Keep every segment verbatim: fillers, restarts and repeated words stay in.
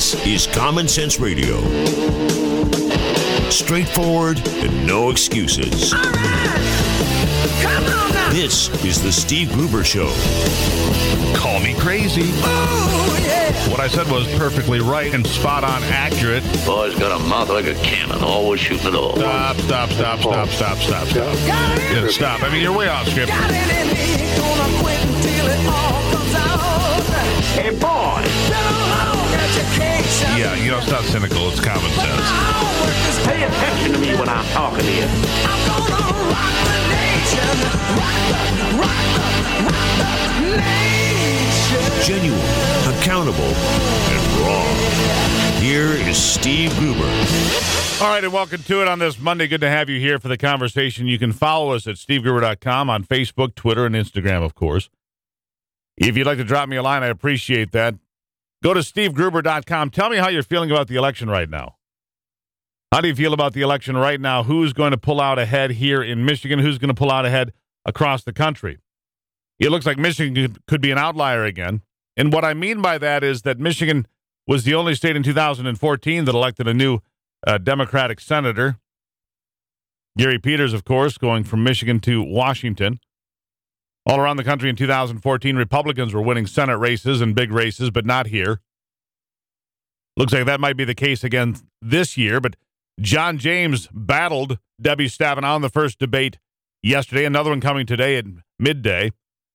This is Common Sense Radio. Straightforward and no excuses. All right. Come on now. This is the Steve Gruber Show. Call me crazy. Oh, yeah. What I said was perfectly right and spot on accurate. Boy's got a mouth like a cannon, always shooting it all. Stop, stop, stop, stop, stop, stop, stop. Yeah, stop. I mean, you're way off script. Got it in me. Gonna quit until it all comes out. Hey, boy. Long education. Yeah, you know, it's not cynical. It's common sense. Pay attention to me when I'm talking to you. I'm gonna rock the nation. Rock the, rock the, rock the nation. Genuine, accountable, and raw. Here is Steve Gruber. All right, and welcome to it on this Monday. Good to have you here for the conversation. You can follow us at steve gruber dot com on Facebook, Twitter, and Instagram, of course. If you'd like to drop me a line, I appreciate that. Go to steve gruber dot com. Tell me how you're feeling about the election right now. How do you feel about the election right now? Who's going to pull out ahead here in Michigan? Who's going to pull out ahead across the country? It looks like Michigan could be an outlier again. And what I mean by that is that Michigan was the only state in two thousand fourteen that elected a new uh, Democratic senator. Gary Peters, of course, going from Michigan to Washington. All around the country in two thousand fourteen, Republicans were winning Senate races and big races, but not here. Looks like that might be the case again this year, but John James battled Debbie Stabenow in the first debate yesterday, another one coming today at midday.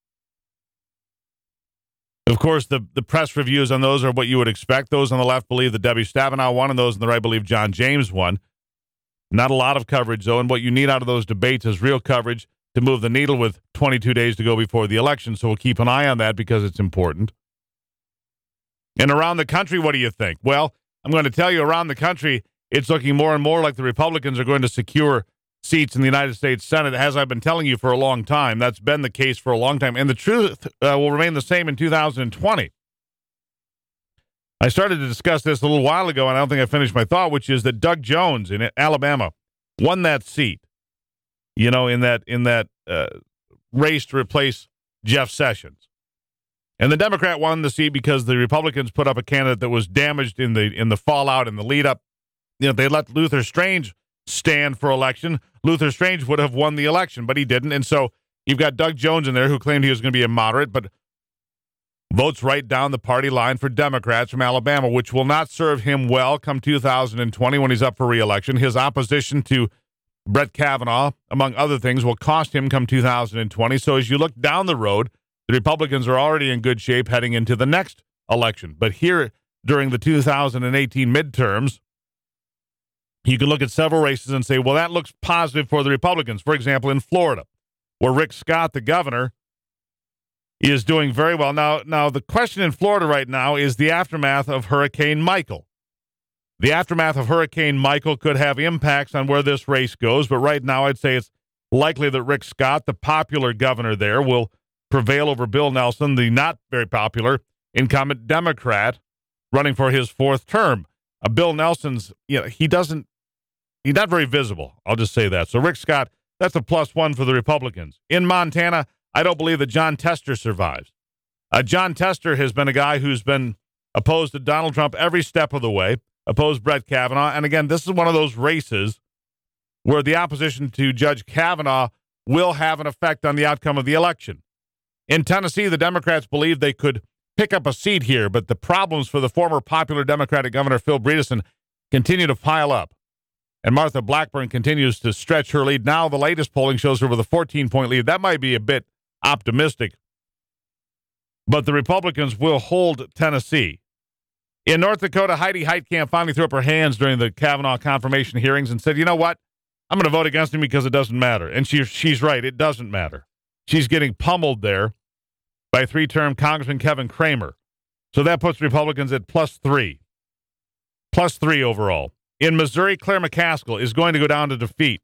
Of course, the, the press reviews on those are what you would expect. Those on the left believe that Debbie Stabenow won, and those on the right believe John James won. Not a lot of coverage, though, and what you need out of those debates is real coverage to move the needle with twenty-two days to go before the election, so we'll keep an eye on that because it's important. And around the country, what do you think? Well, I'm going to tell you, around the country, it's looking more and more like the Republicans are going to secure seats in the United States Senate, as I've been telling you for a long time. That's been the case for a long time, and the truth uh, will remain the same in two thousand twenty. I started to discuss this a little while ago, and I don't think I finished my thought, which is that Doug Jones in Alabama won that seat, you know, in that in that uh, race to replace Jeff Sessions. And the Democrat won the seat because the Republicans put up a candidate that was damaged in the in the fallout and the lead up. You know, they let Luther Strange stand for election. Luther Strange would have won the election, but he didn't. And so you've got Doug Jones in there who claimed he was going to be a moderate, but votes right down the party line for Democrats from Alabama, which will not serve him well come two thousand twenty when he's up for re-election. His opposition to Brett Kavanaugh, among other things, will cost him come two thousand twenty. So as you look down the road, the Republicans are already in good shape heading into the next election. But here, during the two thousand eighteen midterms, you can look at several races and say, well, that looks positive for the Republicans. For example, in Florida, where Rick Scott, the governor, is doing very well. Now, now the question in Florida right now is the aftermath of Hurricane Michael. The aftermath of Hurricane Michael could have impacts on where this race goes, but right now I'd say it's likely that Rick Scott, the popular governor there, will prevail over Bill Nelson, the not very popular incumbent Democrat, running for his fourth term. Uh, Bill Nelson's, you know, he doesn't, he's not very visible. I'll just say that. So Rick Scott, that's a plus one for the Republicans. In Montana, I don't believe that John Tester survives. Uh, John Tester has been a guy who's been opposed to Donald Trump every step of the way, opposed Brett Kavanaugh. And again, this is one of those races where the opposition to Judge Kavanaugh will have an effect on the outcome of the election. In Tennessee, the Democrats believe they could pick up a seat here, but the problems for the former popular Democratic Governor Phil Bredesen continue to pile up. And Martha Blackburn continues to stretch her lead. Now the latest polling shows her with a fourteen-point lead. That might be a bit optimistic, but the Republicans will hold Tennessee. In North Dakota, Heidi Heitkamp finally threw up her hands during the Kavanaugh confirmation hearings and said, you know what? I'm going to vote against him because it doesn't matter. And she, she's right. It doesn't matter. She's getting pummeled there by three-term Congressman Kevin Cramer. So that puts Republicans at plus three. Plus three overall. In Missouri, Claire McCaskill is going to go down to defeat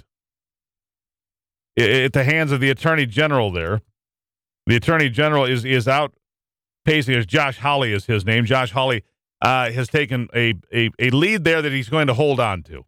at the hands of the Attorney General there. The Attorney General is is out pacing, as Josh Hawley is his name. Josh Hawley uh, has taken a, a, a lead there that he's going to hold on to.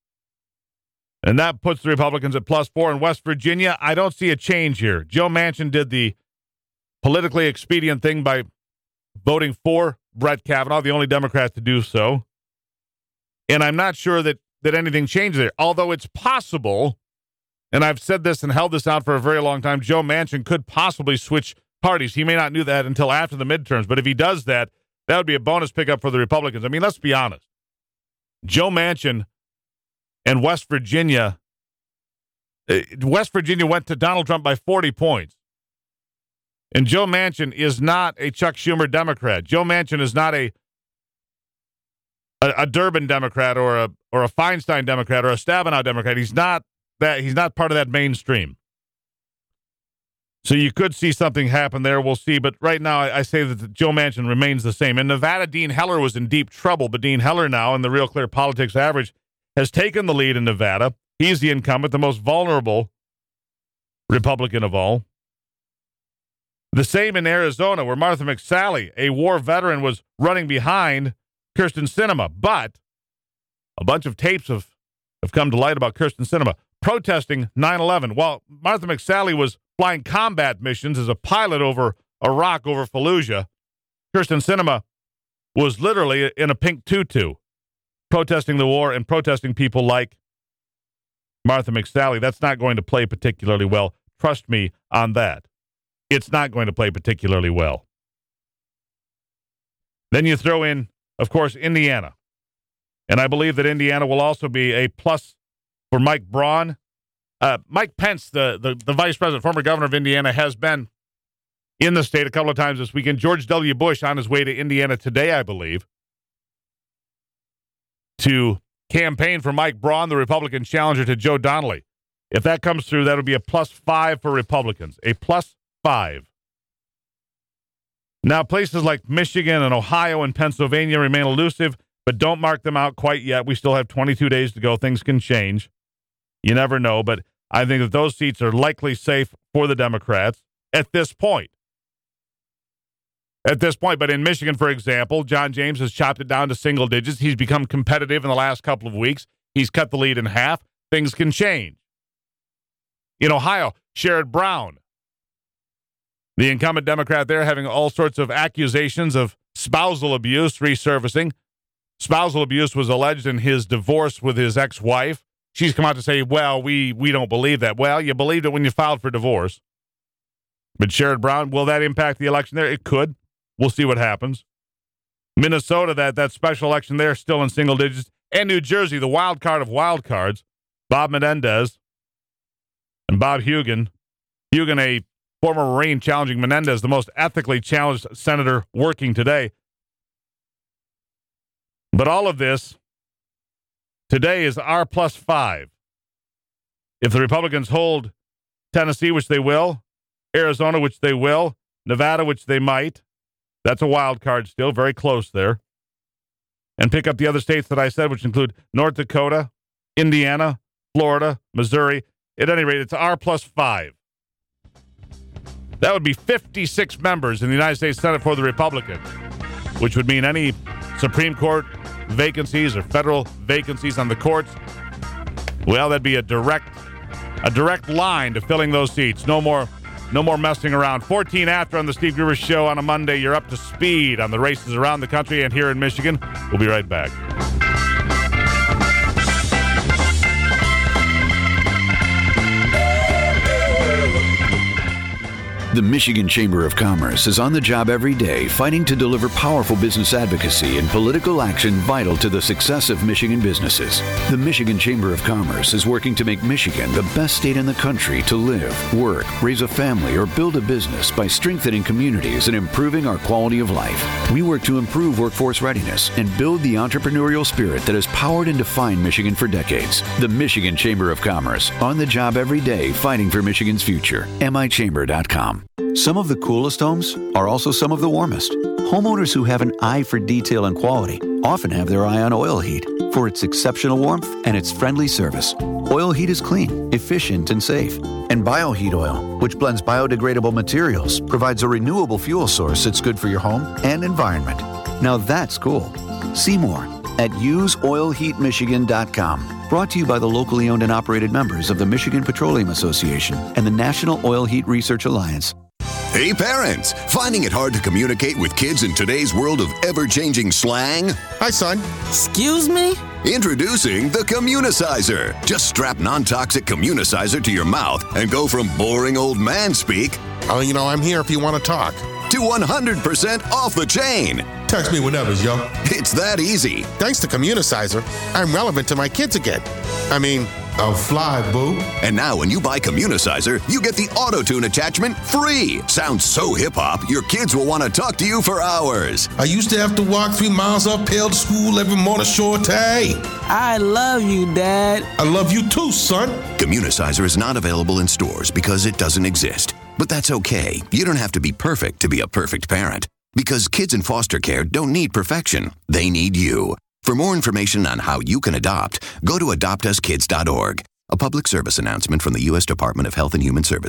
And that puts the Republicans at plus four. In West Virginia, I don't see a change here. Joe Manchin did the politically expedient thing by voting for Brett Kavanaugh, the only Democrat to do so. And I'm not sure that, that anything changed there, although it's possible, and I've said this and held this out for a very long time, Joe Manchin could possibly switch parties. He may not do that until after the midterms, but if he does that, that would be a bonus pickup for the Republicans. I mean, let's be honest. Joe Manchin and West Virginia, West Virginia went to Donald Trump by forty points. And Joe Manchin is not a Chuck Schumer Democrat. Joe Manchin is not a a, a Durbin Democrat or a or a Feinstein Democrat or a Stabenow Democrat. He's not that. He's not part of that mainstream. So you could see something happen there. We'll see. But right now, I, I say that Joe Manchin remains the same. In Nevada, Dean Heller was in deep trouble. But Dean Heller now, in the Real Clear Politics Average, has taken the lead in Nevada. He's the incumbent, the most vulnerable Republican of all. The same in Arizona, where Martha McSally, a war veteran, was running behind Kyrsten Sinema. But a bunch of tapes have, have come to light about Kyrsten Sinema protesting nine eleven. While Martha McSally was flying combat missions as a pilot over Iraq, over Fallujah, Kyrsten Sinema was literally in a pink tutu protesting the war and protesting people like Martha McSally. That's not going to play particularly well. Trust me on that. It's not going to play particularly well. Then you throw in, of course, Indiana. And I believe that Indiana will also be a plus for Mike Braun. Uh, Mike Pence, the, the, the vice president, former governor of Indiana, has been in the state a couple of times this weekend. George W. Bush on his way to Indiana today, I believe, to campaign for Mike Braun, the Republican challenger to Joe Donnelly. If that comes through, that would be a plus five for Republicans. A plus five. Now, places like Michigan and Ohio and Pennsylvania remain elusive, but don't mark them out quite yet. We still have twenty-two days to go. Things can change. You never know, but I think that those seats are likely safe for the Democrats at this point. At this point, but in Michigan, for example, John James has chopped it down to single digits. He's become competitive in the last couple of weeks. He's cut the lead in half. Things can change. In Ohio, Sherrod Brown, the incumbent Democrat there, having all sorts of accusations of spousal abuse resurfacing. Spousal abuse was alleged in his divorce with his ex-wife. She's come out to say, well, we we don't believe that. Well, you believed it when you filed for divorce. But Sherrod Brown, will that impact the election there? It could. We'll see what happens. Minnesota, that, that special election there, still in single digits. And New Jersey, the wild card of wild cards, Bob Menendez and Bob Hugin. Hugin, a former Marine, challenging Menendez, the most ethically challenged senator working today. But all of this today is R plus five. If the Republicans hold Tennessee, which they will, Arizona, which they will, Nevada, which they might, that's a wild card still, very close there. And pick up the other states that I said, which include North Dakota, Indiana, Florida, Missouri. At any rate, it's R plus five. That would be fifty-six members in the United States Senate for the Republicans, which would mean any Supreme Court vacancies or federal vacancies on the courts, well, that'd be a direct a direct line to filling those seats. No more no more messing around. fourteen after on the Steve Gruber Show on a Monday. You're up to speed on the races around the country and here in Michigan. We'll be right back. The Michigan Chamber of Commerce is on the job every day fighting to deliver powerful business advocacy and political action vital to the success of Michigan businesses. The Michigan Chamber of Commerce is working to make Michigan the best state in the country to live, work, raise a family, or build a business by strengthening communities and improving our quality of life. We work to improve workforce readiness and build the entrepreneurial spirit that has powered and defined Michigan for decades. The Michigan Chamber of Commerce, on the job every day fighting for Michigan's future. M I chamber dot com. Some of the coolest homes are also some of the warmest. Homeowners who have an eye for detail and quality often have their eye on Oil Heat for its exceptional warmth and its friendly service. Oil Heat is clean, efficient, and safe. And BioHeat Oil, which blends biodegradable materials, provides a renewable fuel source that's good for your home and environment. Now that's cool. See more at use oil heat michigan dot com. Brought to you by the locally owned and operated members of the Michigan Petroleum Association and the National Oil Heat Research Alliance. Hey parents, finding it hard to communicate with kids in today's world of ever-changing slang? Hi, son. Excuse me? Introducing the Communicizer. Just strap non-toxic Communicizer to your mouth and go from boring old man speak Oh, you know, I'm here if you want to talk. to one hundred percent off the chain. Text me whenever, yo. It's that easy. Thanks to Communicizer, I'm relevant to my kids again. I mean, I'll fly, boo. And now when you buy Communicizer, you get the auto-tune attachment free. Sounds so hip-hop, your kids will want to talk to you for hours. I used to have to walk three miles uphill to school every morning, short day. I love you, Dad. I love you too, son. Communicizer is not available in stores because it doesn't exist. But that's okay. You don't have to be perfect to be a perfect parent. Because kids in foster care don't need perfection. They need you. For more information on how you can adopt, go to adopt us kids dot org. A public service announcement from the U S Department of Health and Human Services.